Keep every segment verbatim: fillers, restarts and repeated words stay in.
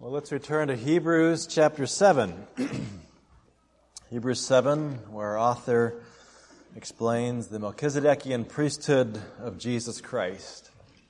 Well, let's return to Hebrews chapter seven. Hebrews seven, where our author explains the Melchizedekian priesthood of Jesus Christ.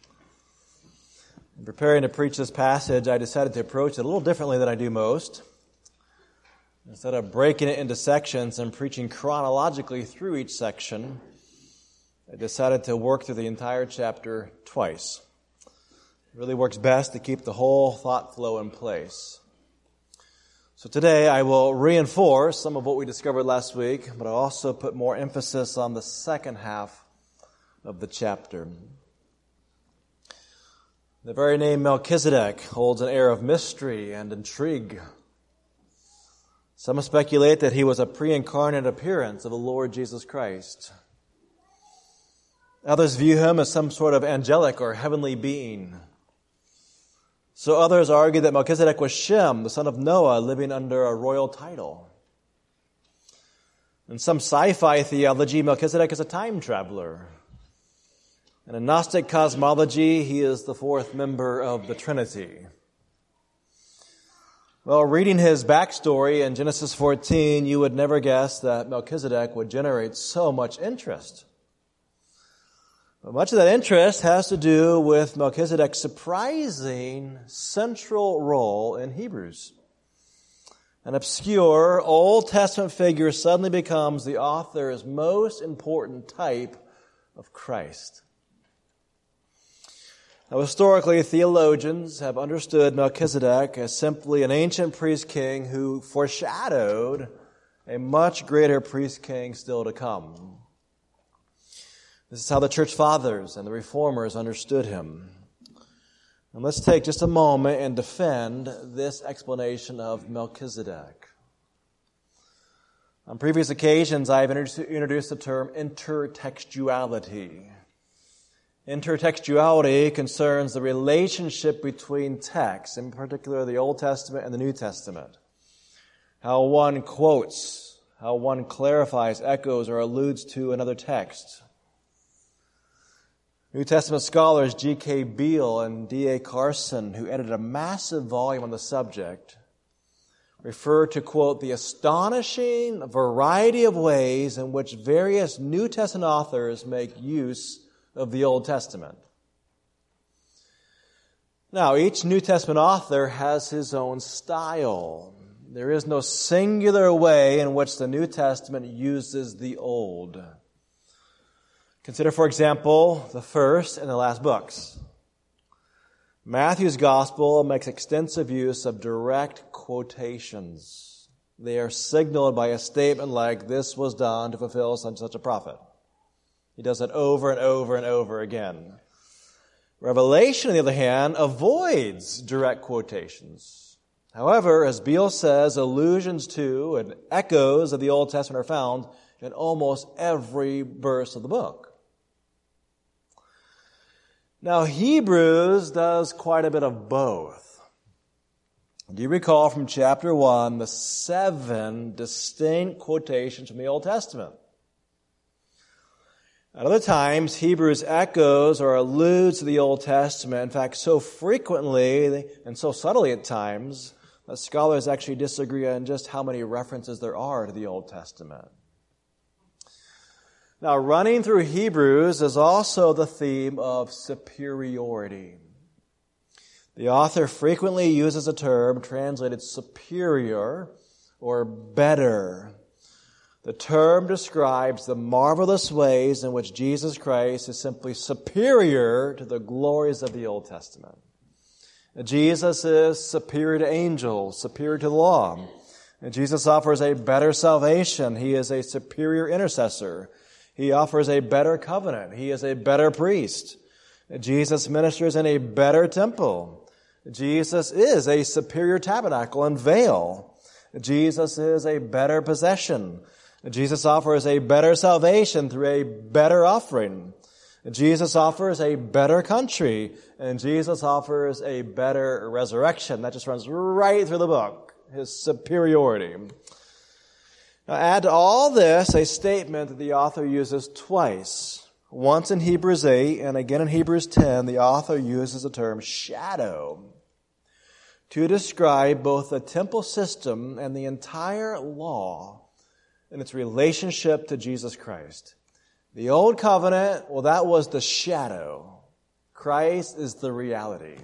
In preparing to preach this passage, I decided to approach it a little differently than I do most. Instead of breaking it into sections and preaching chronologically through each section, I decided to work through the entire chapter twice. It really works best to keep the whole thought flow in place. So today I will reinforce some of what we discovered last week, but I'll also put more emphasis on the second half of the chapter. The very name Melchizedek holds an air of mystery and intrigue. Some speculate that he was a pre-incarnate appearance of the Lord Jesus Christ. Others view him as some sort of angelic or heavenly being. So others argue that Melchizedek was Shem, the son of Noah, living under a royal title. In some sci-fi theology, Melchizedek is a time traveler. In a Gnostic cosmology, he is the fourth member of the Trinity. Well, reading his backstory in Genesis fourteen, you would never guess that Melchizedek would generate so much interest. But much of that interest has to do with Melchizedek's surprising central role in Hebrews. An obscure Old Testament figure suddenly becomes the author's most important type of Christ. Now, historically, theologians have understood Melchizedek as simply an ancient priest-king who foreshadowed a much greater priest-king still to come. This is how the church fathers and the reformers understood him. And let's take just a moment and defend this explanation of Melchizedek. On previous occasions, I have introduced the term intertextuality. Intertextuality concerns the relationship between texts, in particular the Old Testament and the New Testament. How one quotes, how one clarifies, echoes, or alludes to another text. New Testament scholars G K Beale and D A Carson, who edited a massive volume on the subject, refer to, quote, the astonishing variety of ways in which various New Testament authors make use of the Old Testament. Now, each New Testament author has his own style. There is no singular way in which the New Testament uses the Old. Consider, for example, the first and the last books. Matthew's Gospel makes extensive use of direct quotations. They are signaled by a statement like, this was done to fulfill such and such a prophet. He does it over and over and over again. Revelation, on the other hand, avoids direct quotations. However, as Beale says, allusions to and echoes of the Old Testament are found in almost every verse of the book. Now, Hebrews does quite a bit of both. Do you recall from chapter one the seven distinct quotations from the Old Testament? At other times, Hebrews echoes or alludes to the Old Testament, in fact, so frequently and so subtly at times that scholars actually disagree on just how many references there are to the Old Testament. Now, running through Hebrews is also the theme of superiority. The author frequently uses a term translated superior or better. The term describes the marvelous ways in which Jesus Christ is simply superior to the glories of the Old Testament. Jesus is superior to angels, superior to the law. And Jesus offers a better salvation. He is a superior intercessor. He offers a better covenant. He is a better priest. Jesus ministers in a better temple. Jesus is a superior tabernacle and veil. Jesus is a better possession. Jesus offers a better salvation through a better offering. Jesus offers a better country. And Jesus offers a better resurrection. That just runs right through the book. His superiority. Now add to all this a statement that the author uses twice. Once in Hebrews eight and again in Hebrews ten, the author uses the term shadow. to describe both the temple system and the entire law and its relationship to Jesus Christ. The Old Covenant, well, that was the shadow. Christ is the reality.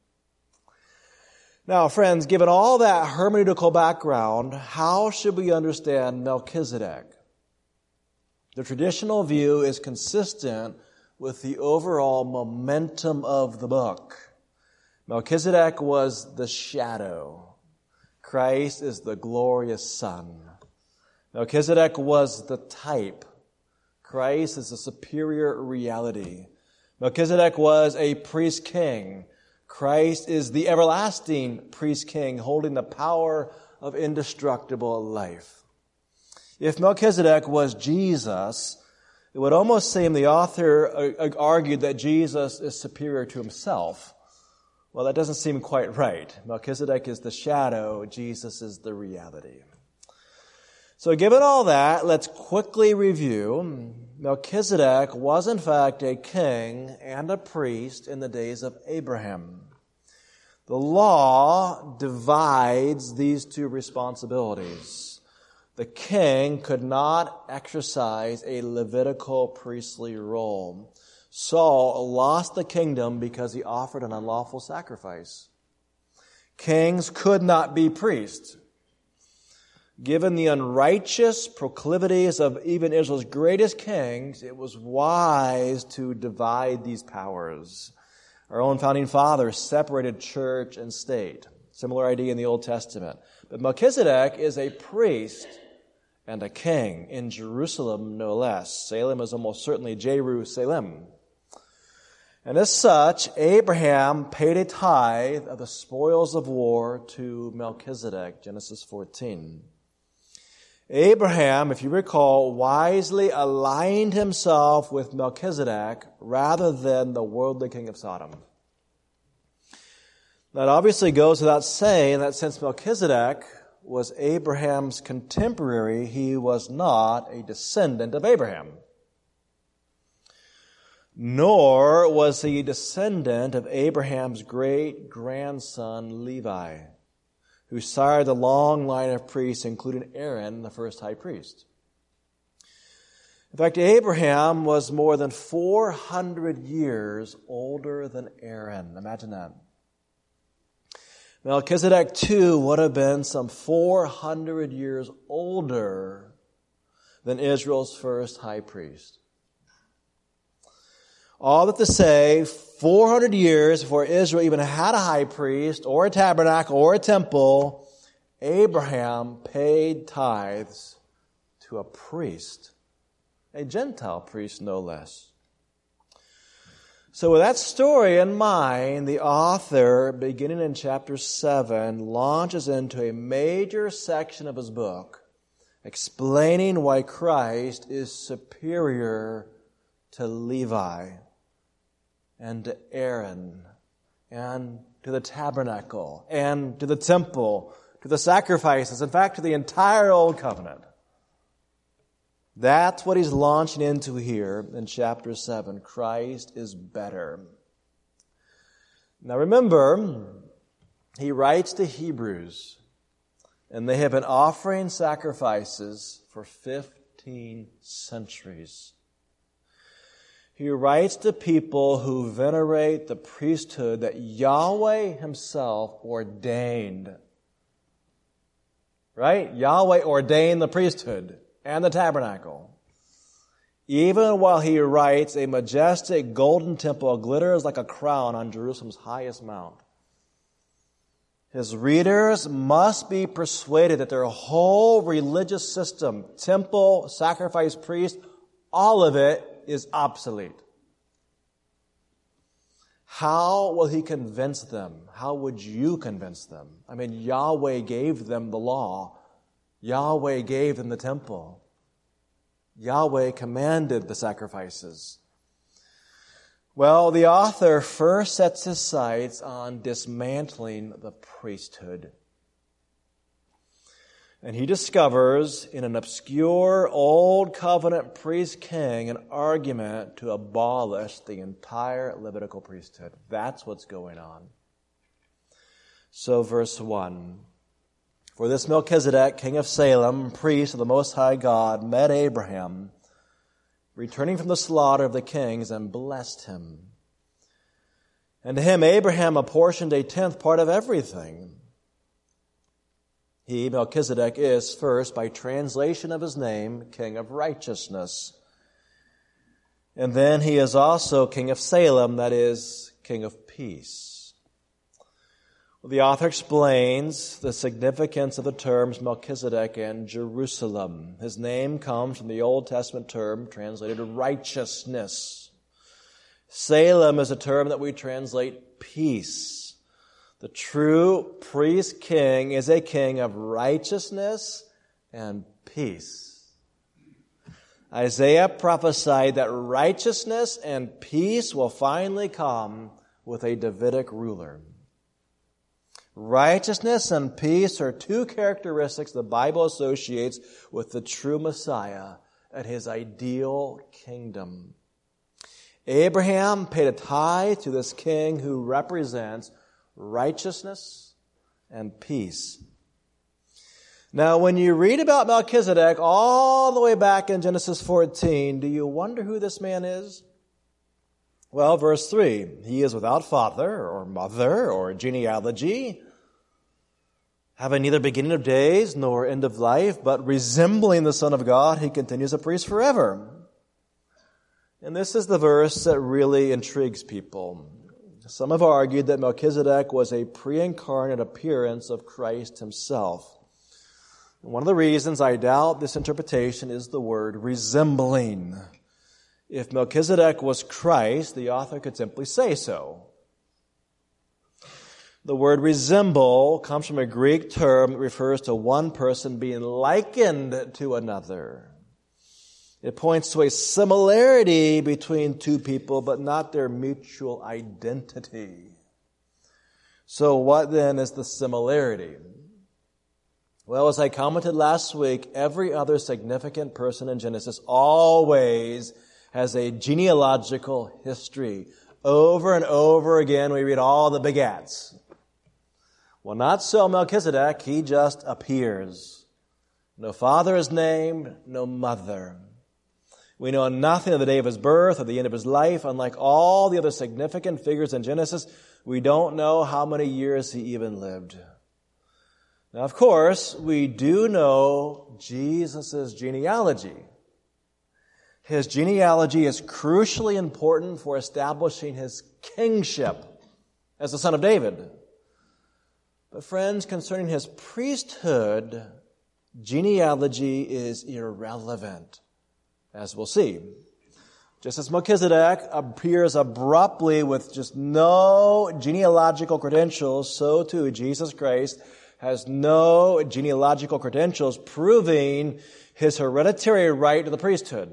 Now, friends, given all that hermeneutical background, how should we understand Melchizedek? The traditional view is consistent with the overall momentum of the book. Melchizedek was the shadow. Christ is the glorious Son. Melchizedek was the type. Christ is the superior reality. Melchizedek was a priest-king. Christ is the everlasting priest-king holding the power of indestructible life. If Melchizedek was Jesus, it would almost seem the author argued that Jesus is superior to himself. Well, that doesn't seem quite right. Melchizedek is the shadow. Jesus is the reality. So given all that, let's quickly review. Melchizedek was in fact a king and a priest in the days of Abraham. The law divides these two responsibilities. The king could not exercise a Levitical priestly role. Saul lost the kingdom because he offered an unlawful sacrifice. Kings could not be priests. Given the unrighteous proclivities of even Israel's greatest kings, it was wise to divide these powers. Our own founding fathers separated church and state. Similar idea in the Old Testament. But Melchizedek is a priest and a king in Jerusalem, no less. Salem is almost certainly Jerusalem. And as such, Abraham paid a tithe of the spoils of war to Melchizedek, Genesis fourteen. Abraham, if you recall, wisely aligned himself with Melchizedek rather than the worldly king of Sodom. That obviously goes without saying that since Melchizedek was Abraham's contemporary, he was not a descendant of Abraham. Nor was he a descendant of Abraham's great-grandson Levi, who sired the long line of priests, including Aaron, the first high priest. In fact, Abraham was more than four hundred years older than Aaron. Imagine that. Melchizedek, too, would have been some four hundred years older than Israel's first high priest. All that to say, four hundred years before Israel even had a high priest or a tabernacle or a temple, Abraham paid tithes to a priest, a Gentile priest no less. So with that story in mind, the author, beginning in chapter seven, launches into a major section of his book, explaining why Christ is superior to Levi and to Aaron and to the tabernacle and to the temple, to the sacrifices, in fact, to the entire Old Covenant. That's what he's launching into here in chapter seven. Christ is better. Now remember, he writes to Hebrews, and they have been offering sacrifices for fifteen centuries. He writes to people who venerate the priesthood that Yahweh himself ordained. Right? Yahweh ordained the priesthood and the tabernacle. Even while he writes, a majestic golden temple glitters like a crown on Jerusalem's highest mount. His readers must be persuaded that their whole religious system, temple, sacrifice, priest, all of it is obsolete. How will he convince them? How would you convince them? I mean, Yahweh gave them the law. Yahweh gave them the temple. Yahweh commanded the sacrifices. Well, the author first sets his sights on dismantling the priesthood. And he discovers in an obscure Old Covenant priest king an argument to abolish the entire Levitical priesthood. That's what's going on. So verse one. For this Melchizedek, king of Salem, priest of the Most High God, met Abraham, returning from the slaughter of the kings, and blessed him. And to him Abraham apportioned a tenth part of everything. He, Melchizedek, is first, by translation of his name, king of righteousness. And then he is also king of Salem, that is, king of peace. Well, the author explains the significance of the terms Melchizedek and Jerusalem. His name comes from the Old Testament term translated righteousness. Salem is a term that we translate peace. The true priest king is a king of righteousness and peace. Isaiah prophesied that righteousness and peace will finally come with a Davidic ruler. Righteousness and peace are two characteristics the Bible associates with the true Messiah and his ideal kingdom. Abraham paid a tithe to this king who represents righteousness and peace. Now, when you read about Melchizedek all the way back in Genesis fourteen, do you wonder who this man is? Well, verse three, he is without father or mother or genealogy, having neither beginning of days nor end of life, but resembling the Son of God, he continues a priest forever. And this is the verse that really intrigues people. Some have argued that Melchizedek was a pre-incarnate appearance of Christ himself. One of the reasons I doubt this interpretation is the word resembling. If Melchizedek was Christ, the author could simply say so. The word resemble comes from a Greek term that refers to one person being likened to another. It points to a similarity between two people, but not their mutual identity. So what then is the similarity? Well, as I commented last week, every other significant person in Genesis always has a genealogical history. Over and over again, we read all the begats. Well, not so Melchizedek. He just appears. No father is named, no mother. We know nothing of the day of his birth or the end of his life. Unlike all the other significant figures in Genesis, we don't know how many years he even lived. Now, of course, we do know Jesus' genealogy. His genealogy is crucially important for establishing his kingship as the son of David. But friends, concerning his priesthood, genealogy is irrelevant, as we'll see. Just as Melchizedek appears abruptly with just no genealogical credentials, so too Jesus Christ has no genealogical credentials proving his hereditary right to the priesthood.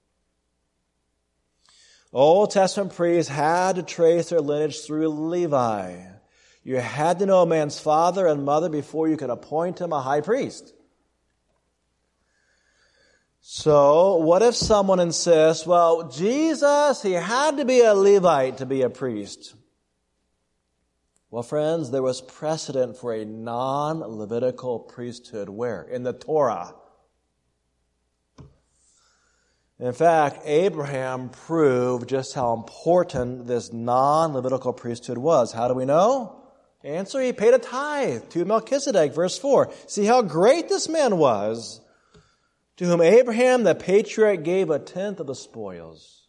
Old Testament priests had to trace their lineage through Levi. You had to know a man's father and mother before you could appoint him a high priest. So, what if someone insists, well, Jesus, he had to be a Levite to be a priest? Well, friends, there was precedent for a non-Levitical priesthood. Where? In the Torah. In fact, Abraham proved just how important this non-Levitical priesthood was. How do we know? Answer, he paid a tithe to Melchizedek, verse four. See how great this man was, to whom Abraham the patriarch gave a tenth of the spoils.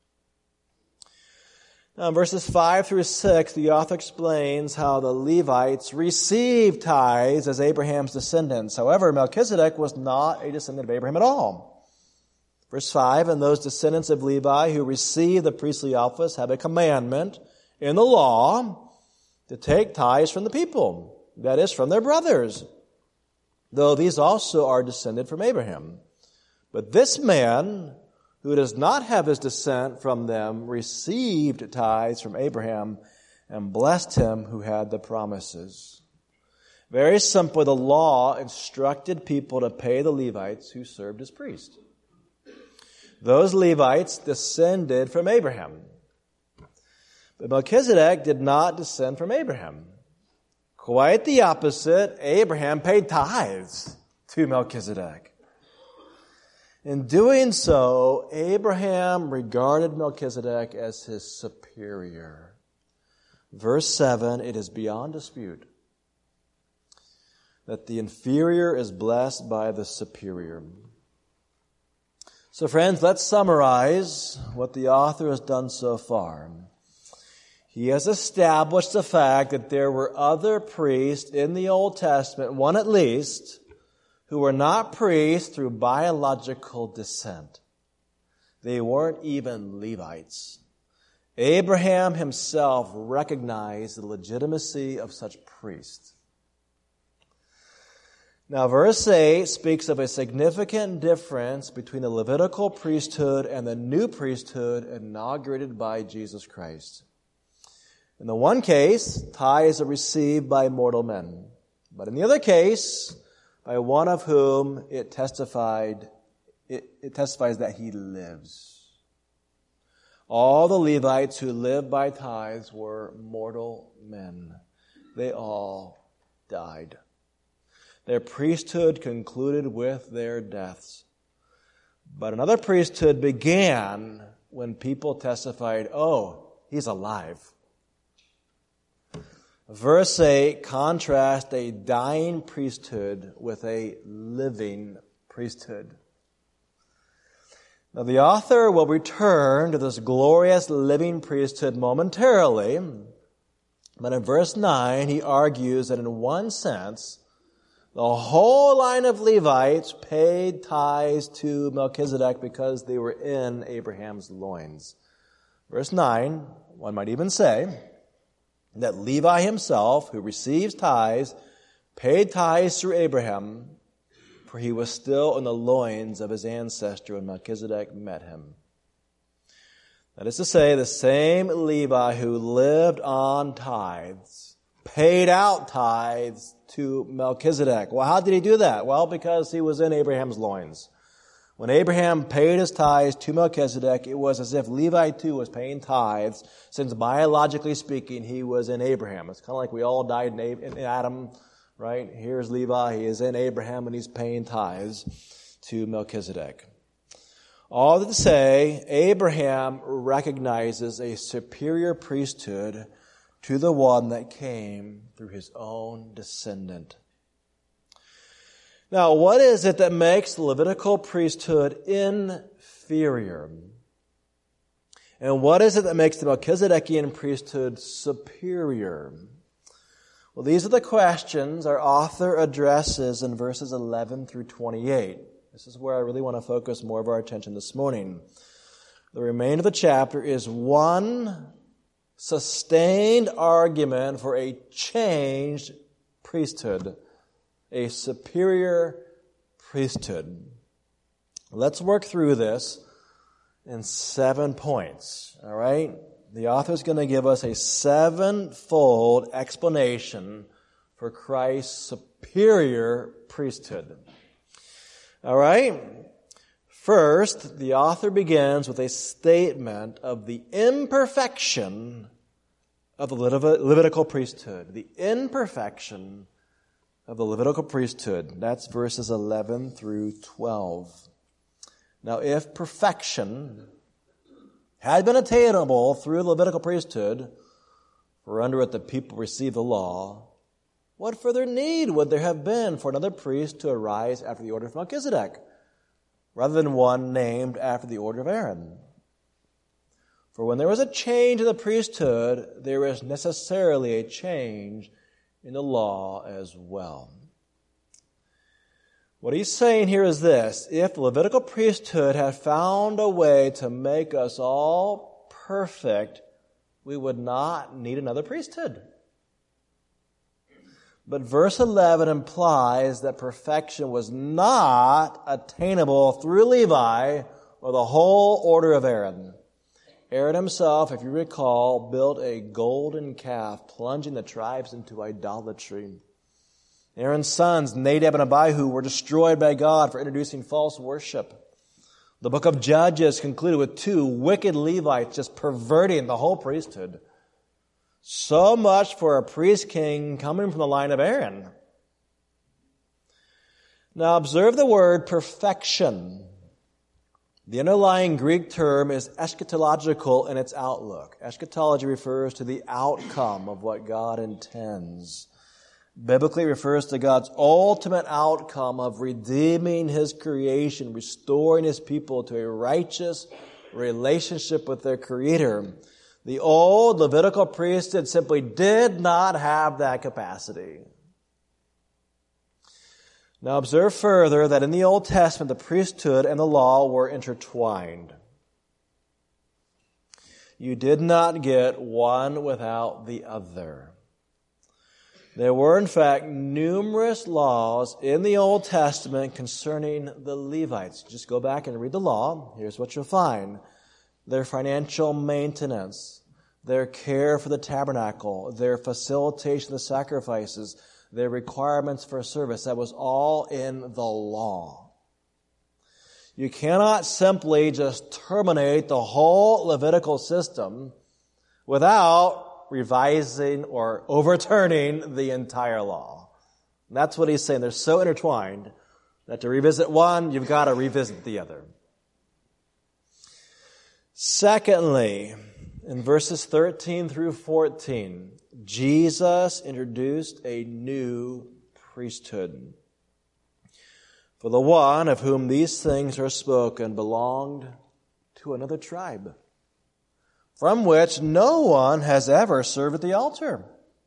Now, in verses five through six, the author explains how the Levites received tithes as Abraham's descendants. However, Melchizedek was not a descendant of Abraham at all. Verse five, and those descendants of Levi who receive the priestly office have a commandment in the law to take tithes from the people, that is, from their brothers, though these also are descended from Abraham. But this man, who does not have his descent from them, received tithes from Abraham and blessed him who had the promises. Very simply, the law instructed people to pay the Levites who served as priests. Those Levites descended from Abraham. But Melchizedek did not descend from Abraham. Quite the opposite. Abraham paid tithes to Melchizedek. In doing so, Abraham regarded Melchizedek as his superior. Verse seven, it is beyond dispute that the inferior is blessed by the superior. So friends, let's summarize what the author has done so far. He has established the fact that there were other priests in the Old Testament, one at least, who were not priests through biological descent. They weren't even Levites. Abraham himself recognized the legitimacy of such priests. Now, verse eight speaks of a significant difference between the Levitical priesthood and the new priesthood inaugurated by Jesus Christ. In the one case, tithes are received by mortal men. But in the other case, by one of whom it testified, it, it testifies that he lives. All the Levites who lived by tithes were mortal men. They all died. Their priesthood concluded with their deaths. But another priesthood began when people testified, oh, he's alive. Verse eight contrasts a dying priesthood with a living priesthood. Now, the author will return to this glorious living priesthood momentarily, but in verse nine, he argues that in one sense, the whole line of Levites paid tithes to Melchizedek because they were in Abraham's loins. Verse nine, one might even say that Levi himself, who receives tithes, paid tithes through Abraham, for he was still in the loins of his ancestor when Melchizedek met him. That is to say, the same Levi who lived on tithes paid out tithes to Melchizedek. Well, how did he do that? Well, because he was in Abraham's loins. When Abraham paid his tithes to Melchizedek, it was as if Levi too was paying tithes, since biologically speaking, he was in Abraham. It's kind of like we all died in Adam, right? Here's Levi, he is in Abraham, and he's paying tithes to Melchizedek. All that to say, Abraham recognizes a superior priesthood to the one that came through his own descendant. Now, what is it that makes the Levitical priesthood inferior? And what is it that makes the Melchizedekian priesthood superior? Well, these are the questions our author addresses in verses eleven through twenty-eight. This is where I really want to focus more of our attention this morning. The remainder of the chapter is one sustained argument for a changed priesthood, a superior priesthood. Let's work through this in seven points, all right? The author is going to give us a sevenfold explanation for Christ's superior priesthood. All right? First, the author begins with a statement of the imperfection of the Levitical priesthood. The imperfection of the Levitical priesthood. That's verses eleven through twelve. Now, if perfection had been attainable through the Levitical priesthood, for under it the people received the law, what further need would there have been for another priest to arise after the order of Melchizedek, rather than one named after the order of Aaron? For when there was a change in the priesthood, there is necessarily a change in the law as well. What he's saying here is this: if the Levitical priesthood had found a way to make us all perfect, we would not need another priesthood. But verse eleven implies that perfection was not attainable through Levi or the whole order of Aaron. Aaron himself, if you recall, built a golden calf, plunging the tribes into idolatry. Aaron's sons, Nadab and Abihu, were destroyed by God for introducing false worship. The book of Judges concluded with two wicked Levites just perverting the whole priesthood. So much for a priest king coming from the line of Aaron. Now observe the word perfection. The underlying Greek term is eschatological in its outlook. Eschatology refers to the outcome of what God intends. Biblically refers to God's ultimate outcome of redeeming His creation, restoring His people to a righteous relationship with their Creator. The old Levitical priesthood simply did not have that capacity. Now observe further that in the Old Testament, the priesthood and the law were intertwined. You did not get one without the other. There were, in fact, numerous laws in the Old Testament concerning the Levites. Just go back and read the law. Here's what you'll find. Their financial maintenance, their care for the tabernacle, their facilitation of the sacrifices, their requirements for service. That was all in the law. You cannot simply just terminate the whole Levitical system without revising or overturning the entire law. And that's what he's saying. They're so intertwined that to revisit one, you've got to revisit the other. Secondly, in verses thirteen through fourteen, Jesus introduced a new priesthood. For the one of whom these things are spoken belonged to another tribe, from which no one has ever served at the altar.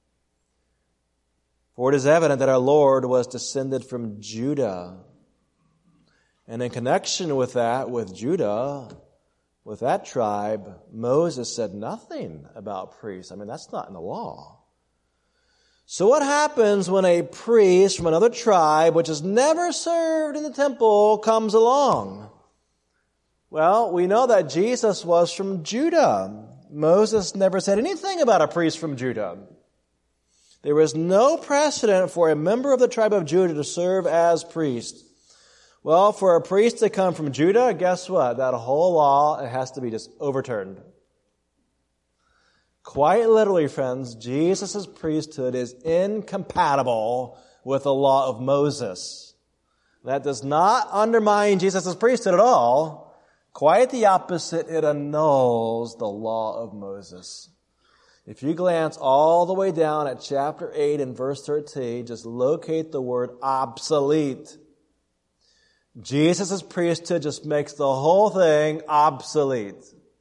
For it is evident that our Lord was descended from Judah. And in connection with that, with Judah, with that tribe, Moses said nothing about priests. I mean, that's not in the law. So what happens when a priest from another tribe, which has never served in the temple, comes along? Well, we know that Jesus was from Judah. Moses never said anything about a priest from Judah. There was no precedent for a member of the tribe of Judah to serve as priest. Well, for a priest to come from Judah, guess what? That whole law, it has to be just overturned. Quite literally, friends, Jesus' priesthood is incompatible with the law of Moses. That does not undermine Jesus' priesthood at all. Quite the opposite, it annuls the law of Moses. If you glance all the way down at chapter eight and verse thirteen, just locate the word obsolete. Jesus' priesthood just makes the whole thing obsolete.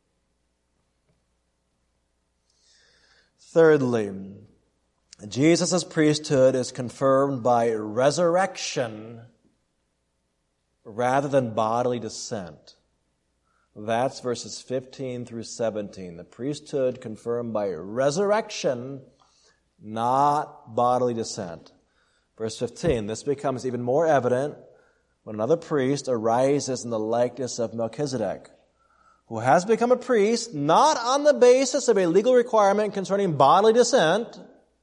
Thirdly, Jesus' priesthood is confirmed by resurrection rather than bodily descent. That's verses fifteen through seventeen. The priesthood confirmed by resurrection, not bodily descent. Verse fifteen, this becomes even more evident when another priest arises in the likeness of Melchizedek, who has become a priest not on the basis of a legal requirement concerning bodily descent,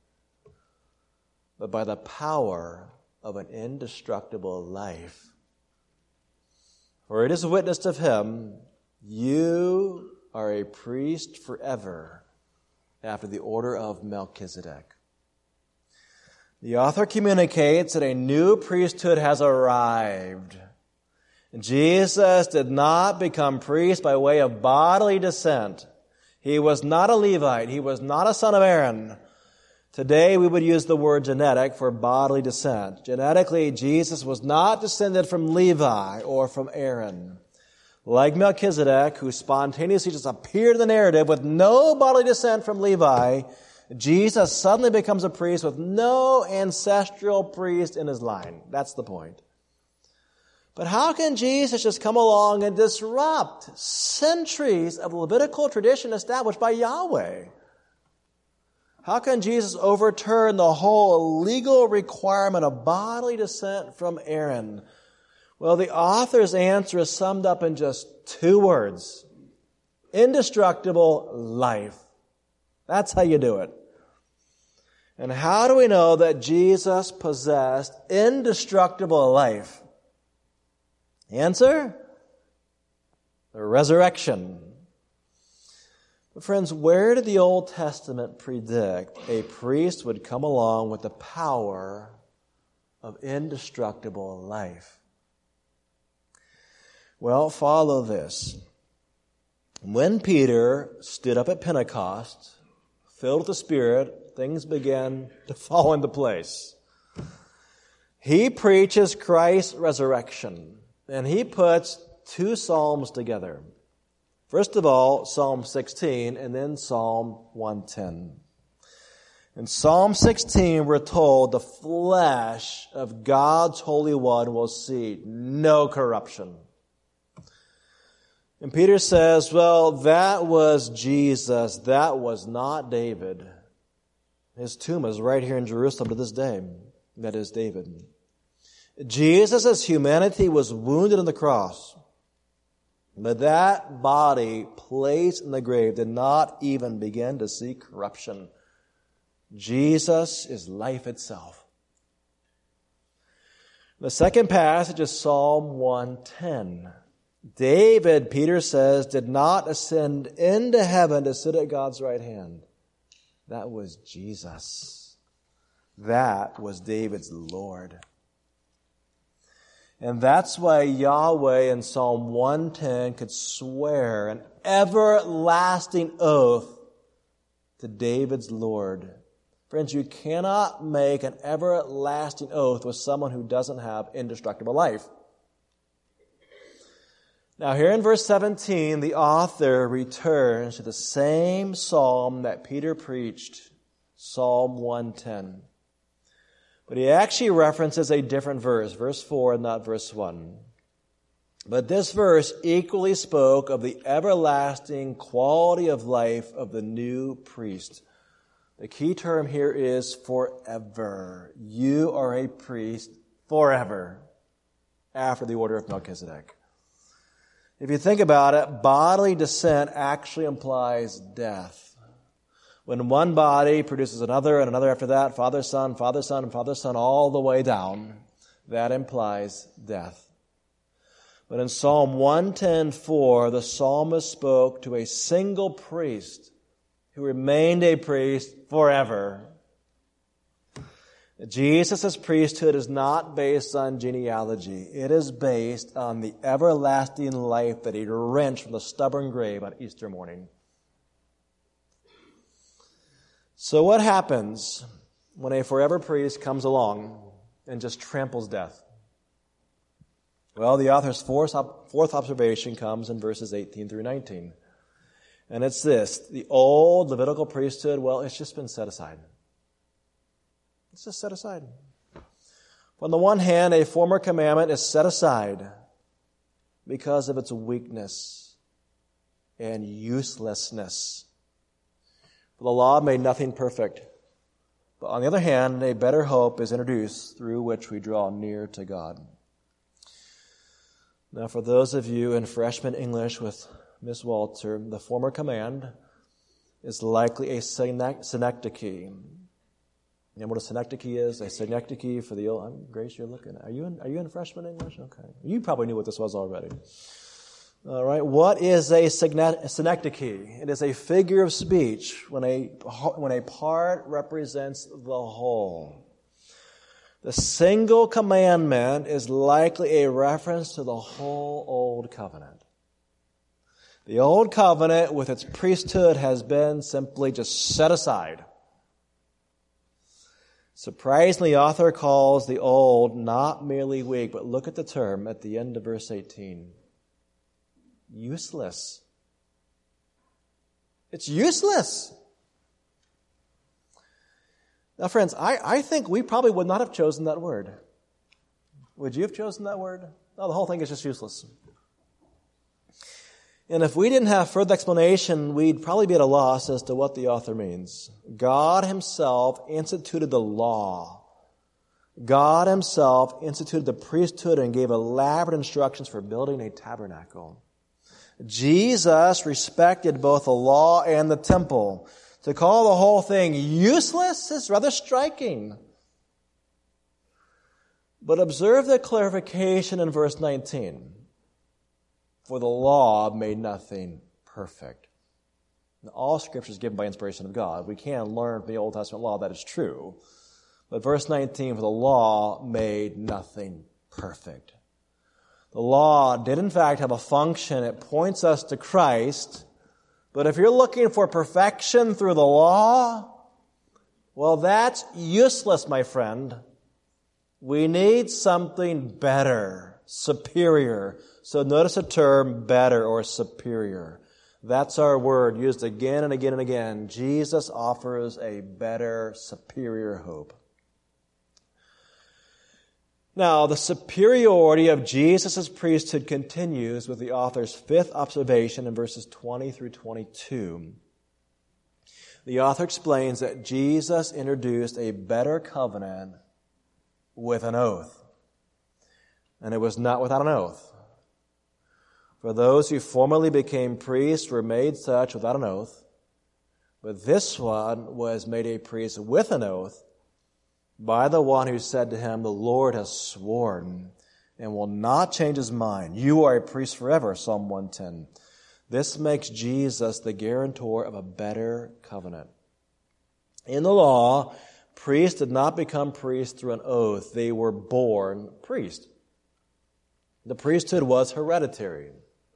but by the power of an indestructible life. For it is witnessed of him, you are a priest forever after the order of Melchizedek. The author communicates that a new priesthood has arrived. Jesus did not become priest by way of bodily descent. He was not a Levite. He was not a son of Aaron. Today we would use the word genetic for bodily descent. Genetically, Jesus was not descended from Levi or from Aaron. Like Melchizedek, who spontaneously just appeared in the narrative with no bodily descent from Levi, Jesus suddenly becomes a priest with no ancestral priest in his line. That's the point. But how can Jesus just come along and disrupt centuries of Levitical tradition established by Yahweh? How can Jesus overturn the whole legal requirement of bodily descent from Aaron? Well, the author's answer is summed up in just two words. Indestructible life. That's how you do it. And how do we know that Jesus possessed indestructible life? Answer? The resurrection. But friends, where did the Old Testament predict a priest would come along with the power of indestructible life? Well, follow this. When Peter stood up at Pentecost, filled with the Spirit, things began to fall into place. He preaches Christ's resurrection, and he puts two psalms together. First of all, Psalm sixteen, and then Psalm one ten. In Psalm sixteen, we're told the flesh of God's Holy One will see no corruption. And Peter says, well, that was Jesus. That was not David. His tomb is right here in Jerusalem to this day. That is David. Jesus' humanity was wounded on the cross. But that body placed in the grave did not even begin to see corruption. Jesus is life itself. The second passage is Psalm one ten. David, Peter says, did not ascend into heaven to sit at God's right hand. That was Jesus. That was David's Lord. And that's why Yahweh in Psalm one ten could swear an everlasting oath to David's Lord. Friends, you cannot make an everlasting oath with someone who doesn't have indestructible life. Now here in verse seventeen, the author returns to the same psalm that Peter preached, Psalm one ten. But he actually references a different verse, verse four and not verse one. But this verse equally spoke of the everlasting quality of life of the new priest. The key term here is forever. You are a priest forever after the order of Melchizedek. If you think about it, bodily descent actually implies death. When one body produces another and another after that, Father, Son, Father, Son, and Father, Son, all the way down, that implies death. But in Psalm one ten four, the psalmist spoke to a single priest who remained a priest forever. Jesus' priesthood is not based on genealogy. It is based on the everlasting life that he wrenched from the stubborn grave on Easter morning. So what happens when a forever priest comes along and just tramples death? Well, the author's fourth, fourth observation comes in verses eighteen through nineteen. And it's this: the old Levitical priesthood, well, it's just been set aside. It's just set aside. On the one hand, a former commandment is set aside because of its weakness and uselessness. For the law made nothing perfect. But on the other hand, a better hope is introduced through which we draw near to God. Now, for those of you in freshman English with Miss Walter, the former command is likely a synecdoche. You know what a synecdoche is? A synecdoche for the old... I'm, Grace, you're looking. Are you in, are you in freshman English? Okay. You probably knew what this was already. All right. What is a synecdoche? It is a figure of speech when a, when a part represents the whole. The single commandment is likely a reference to the whole Old Covenant. The Old Covenant with its priesthood has been simply just set aside. Surprisingly, the author calls the old not merely weak, but look at the term at the end of verse eighteen. Useless. It's useless. Now, friends, I, I think we probably would not have chosen that word. Would you have chosen that word? No, the whole thing is just useless. And if we didn't have further explanation, we'd probably be at a loss as to what the author means. God himself instituted the law. God himself instituted the priesthood and gave elaborate instructions for building a tabernacle. Jesus respected both the law and the temple. To call the whole thing useless is rather striking. But observe the clarification in verse nineteen. For the law made nothing perfect. Now, all Scripture is given by inspiration of God. We can learn from the Old Testament law that is true. But verse nineteen, for the law made nothing perfect. The law did in fact have a function. It points us to Christ. But if you're looking for perfection through the law, well, that's useless, my friend. We need something better, superior. So notice the term better or superior. That's our word used again and again and again. Jesus offers a better, superior hope. Now, the superiority of Jesus' priesthood continues with the author's fifth observation in verses twenty through twenty-two. The author explains that Jesus introduced a better covenant with an oath. And it was not without an oath. For those who formerly became priests were made such without an oath, but this one was made a priest with an oath, by the one who said to him, the Lord has sworn and will not change his mind. You are a priest forever, Psalm one ten. This makes Jesus the guarantor of a better covenant. In the law, priests did not become priests through an oath. They were born priests. The priesthood was hereditary.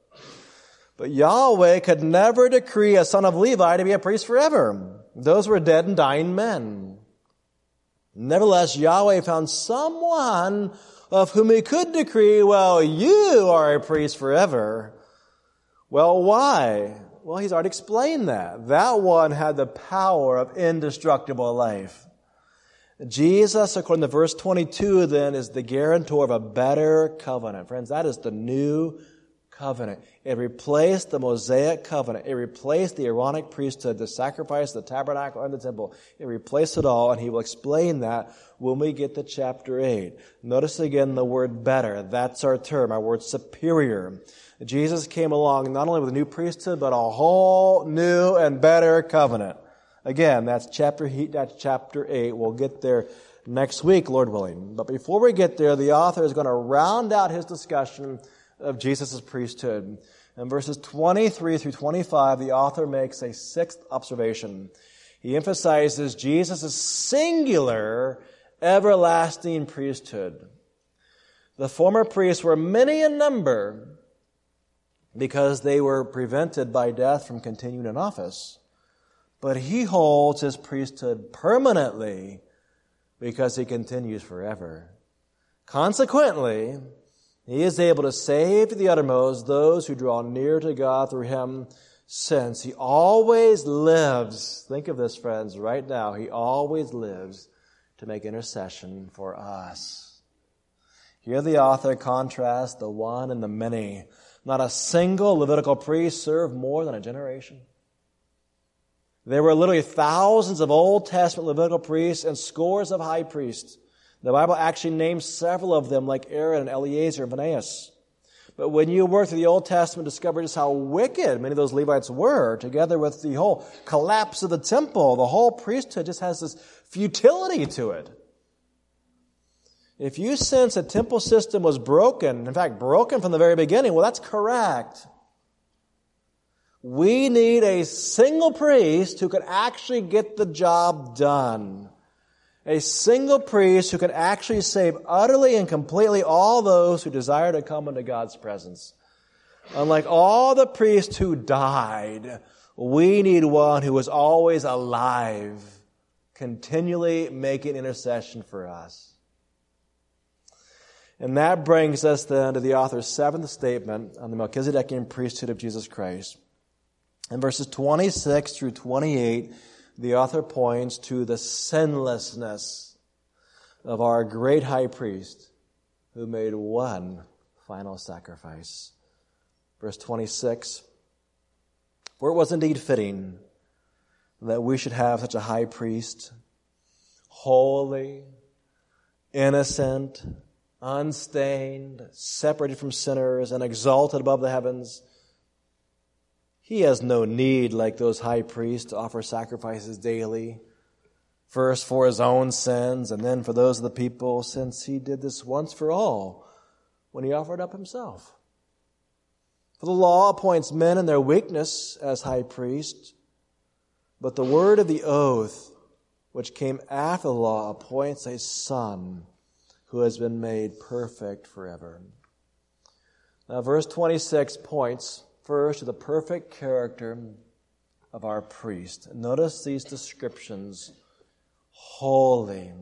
But Yahweh could never decree a son of Levi to be a priest forever. Those were dead and dying men. Nevertheless, Yahweh found someone of whom he could decree, well, you are a priest forever. Well, why? Well, he's already explained that. That one had the power of indestructible life. Jesus, according to verse twenty-two, then, is the guarantor of a better covenant. Friends, that is the new covenant. It replaced the Mosaic covenant. It replaced the Aaronic priesthood, the sacrifice, the tabernacle, and the temple. It replaced it all, and he will explain that when we get to chapter eight. Notice again the word better. That's our term, our word superior. Jesus came along not only with a new priesthood, but a whole new and better covenant. Again, that's chapter, that's chapter eight. We'll get there next week, Lord willing. But before we get there, the author is going to round out his discussion of Jesus' priesthood. In verses twenty-three through twenty-five, the author makes a sixth observation. He emphasizes Jesus' singular, everlasting priesthood. The former priests were many in number because they were prevented by death from continuing in office. But he holds his priesthood permanently because he continues forever. Consequently, he is able to save to the uttermost those who draw near to God through him, since he always lives. Think of this, friends, right now. He always lives to make intercession for us. Here the author contrasts the one and the many. Not a single Levitical priest served more than a generation. There were literally thousands of Old Testament Levitical priests and scores of high priests. The Bible actually names several of them, like Aaron and Eleazar and Phinehas. But when you work through the Old Testament, discover just how wicked many of those Levites were, together with the whole collapse of the temple. The whole priesthood just has this futility to it. If you sense a temple system was broken, in fact, broken from the very beginning, well, that's correct. We need a single priest who can actually get the job done. A single priest who can actually save utterly and completely all those who desire to come into God's presence. Unlike all the priests who died, we need one who is always alive, continually making intercession for us. And that brings us then to the author's seventh statement on the Melchizedekian priesthood of Jesus Christ. In verses twenty-six through twenty-eight, the author points to the sinlessness of our great high priest who made one final sacrifice. Verse twenty-six, for it was indeed fitting that we should have such a high priest, holy, innocent, unstained, separated from sinners, and exalted above the heavens. He has no need, like those high priests, to offer sacrifices daily, first for his own sins and then for those of the people, since he did this once for all when he offered up himself. For the law appoints men in their weakness as high priests, But the word of the oath, which came after the law, appoints a son who has been made perfect forever. Now, verse twenty-six points first to the perfect character of our priest. Notice these descriptions. Holy.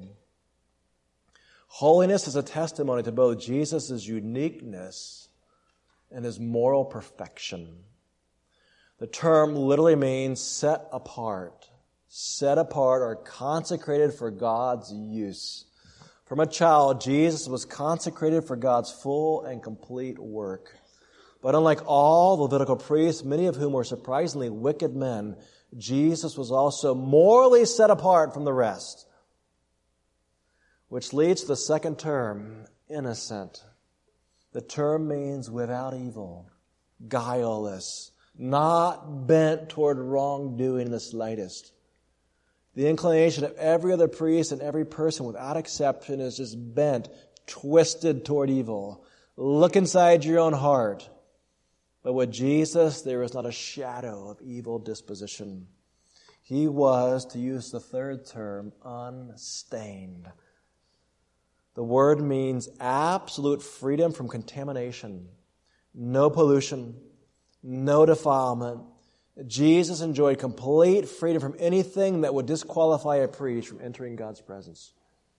Holiness is a testimony to both Jesus' uniqueness and his moral perfection. The term literally means set apart. Set apart or consecrated for God's use. From a child, Jesus was consecrated for God's full and complete work. But unlike all the Levitical priests, many of whom were surprisingly wicked men, Jesus was also morally set apart from the rest. Which leads to the second term, innocent. The term means without evil, guileless, not bent toward wrongdoing in the slightest. The inclination of every other priest and every person without exception is just bent, twisted toward evil. Look inside your own heart. But with Jesus, there is not a shadow of evil disposition. He was, to use the third term, unstained. The word means absolute freedom from contamination, no pollution, no defilement. Jesus enjoyed complete freedom from anything that would disqualify a priest from entering God's presence.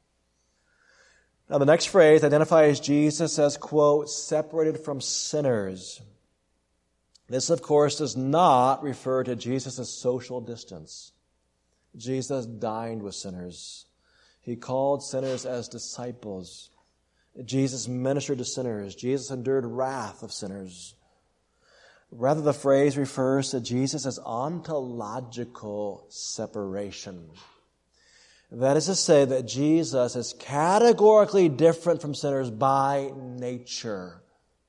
Now, the next phrase identifies Jesus as, quote, separated from sinners. This, of course, does not refer to Jesus' social distance. Jesus dined with sinners. He called sinners as disciples. Jesus ministered to sinners. Jesus endured wrath of sinners. Rather, the phrase refers to Jesus' ontological separation. That is to say that Jesus is categorically different from sinners by nature.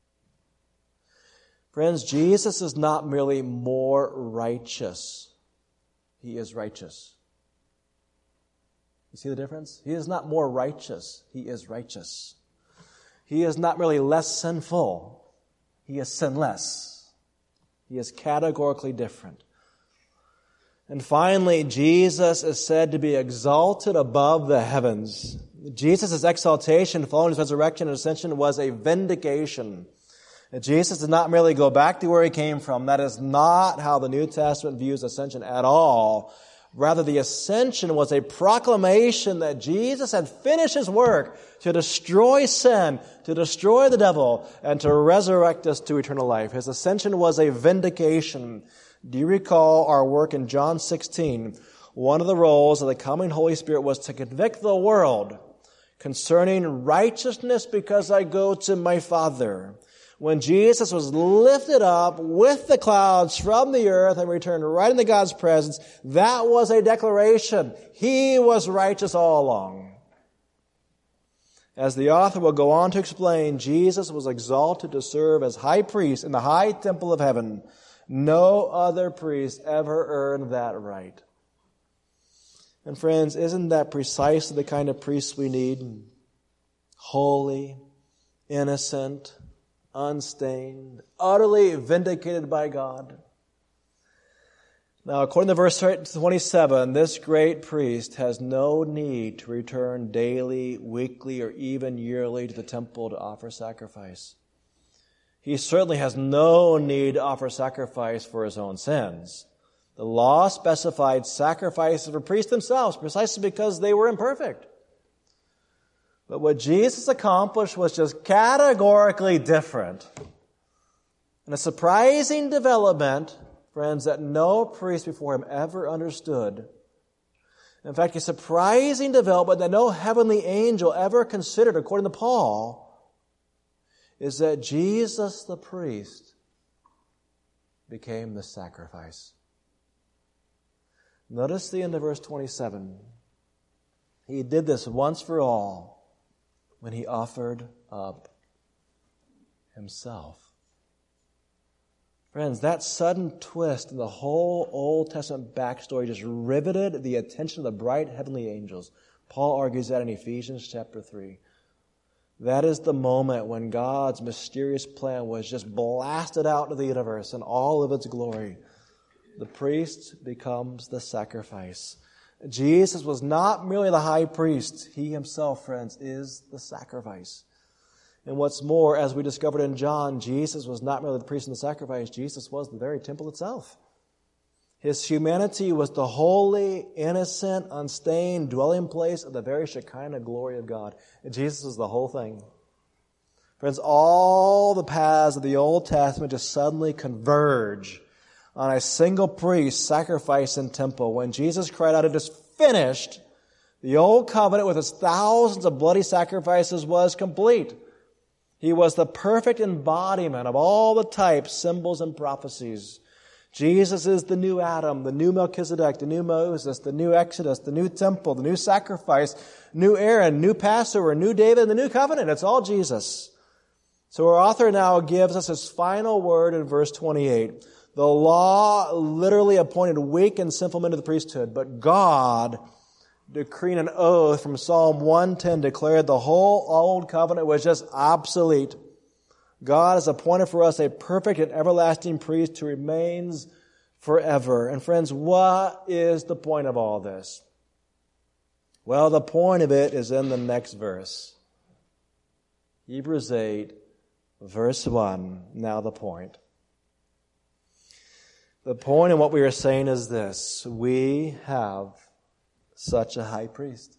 Friends, Jesus is not merely more righteous. He is righteous. You see the difference? He is not more righteous. He is righteous. He is not merely less sinful. He is sinless. He is categorically different. And finally, Jesus is said to be exalted above the heavens. Jesus' exaltation following his resurrection and ascension was a vindication. Jesus did not merely go back to where he came from. That is not how the New Testament views ascension at all. Rather, the ascension was a proclamation that Jesus had finished his work to destroy sin, to destroy the devil, and to resurrect us to eternal life. His ascension was a vindication. Do you recall our work in John sixteen? One of the roles of the coming Holy Spirit was to convict the world concerning righteousness because I go to my Father. When Jesus was lifted up with the clouds from the earth and returned right into God's presence, that was a declaration. He was righteous all along. As the author will go on to explain, Jesus was exalted to serve as high priest in the high temple of heaven. No other priest ever earned that right. And friends, isn't that precisely the kind of priest we need? Holy, innocent, unstained, utterly vindicated by God. Now, according to verse twenty-seven, this great priest has no need to return daily, weekly, or even yearly to the temple to offer sacrifice. He certainly has no need to offer sacrifice for his own sins. The law specified sacrifices for priests themselves precisely because they were imperfect. But what Jesus accomplished was just categorically different. And a surprising development, friends, that no priest before him ever understood. In fact, a surprising development that no heavenly angel ever considered, according to Paul, is that Jesus the priest became the sacrifice. Notice the end of verse twenty-seven. He did this once for all when he offered up himself. Friends, that sudden twist in the whole Old Testament backstory just riveted the attention of the bright heavenly angels. Paul argues that in Ephesians chapter three. That is the moment when God's mysterious plan was just blasted out into the universe in all of its glory. the priest becomes the sacrifice. Jesus was not merely the high priest. He himself, friends, is the sacrifice. And what's more, as we discovered in John, Jesus was not merely the priest and the sacrifice. Jesus was the very temple itself. His humanity was the holy, innocent, unstained dwelling place of the very Shekinah glory of God. And Jesus is the whole thing. Friends, all the paths of the Old Testament just suddenly converge on a single priest, sacrifice, and temple. When Jesus cried out, "It is finished," the Old Covenant with its thousands of bloody sacrifices was complete. He was the perfect embodiment of all the types, symbols, and prophecies. Jesus is the new Adam, the new Melchizedek, the new Moses, the new Exodus, the new temple, the new sacrifice, new Aaron, new Passover, new David, and the new covenant. It's all Jesus. So our author now gives us his final word in verse twenty-eight. The law literally appointed weak and sinful men to the priesthood, but God, decreeing an oath from Psalm one ten, declared the whole old covenant was just obsolete. God has appointed for us a perfect and everlasting priest who remains forever. And friends, what is the point of all this? Well, the point of it is in the next verse. Hebrews eight, verse one. Now the point. The point in what we are saying is this: we have such a high priest,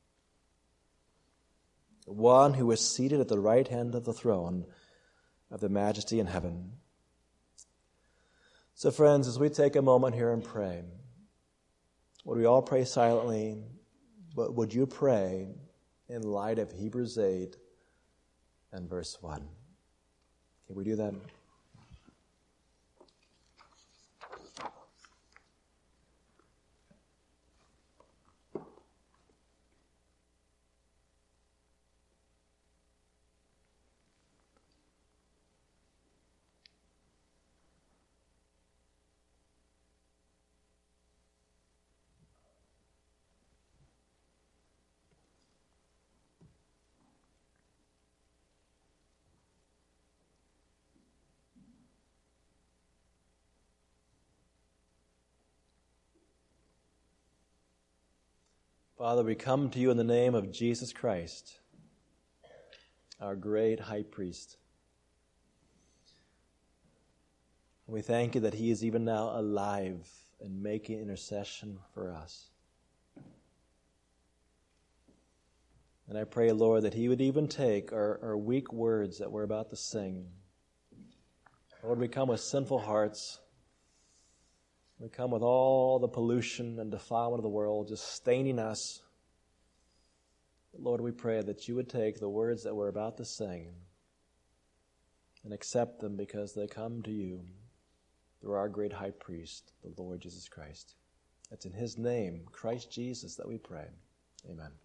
one who is seated at the right hand of the throne of the majesty in heaven. So friends, as we take a moment here and pray, would we all pray silently, but would you pray in light of Hebrews eight and verse one? Can we do that? Father, we come to you in the name of Jesus Christ, our great high priest. We thank you that he is even now alive and making intercession for us. And I pray, Lord, that he would even take our, our weak words that we're about to sing. Lord, we come with sinful hearts. We come with all the pollution and defilement of the world just staining us. Lord, we pray that you would take the words that we're about to sing and accept them because they come to you through our great high priest, the Lord Jesus Christ. It's in his name, Christ Jesus, that we pray. Amen.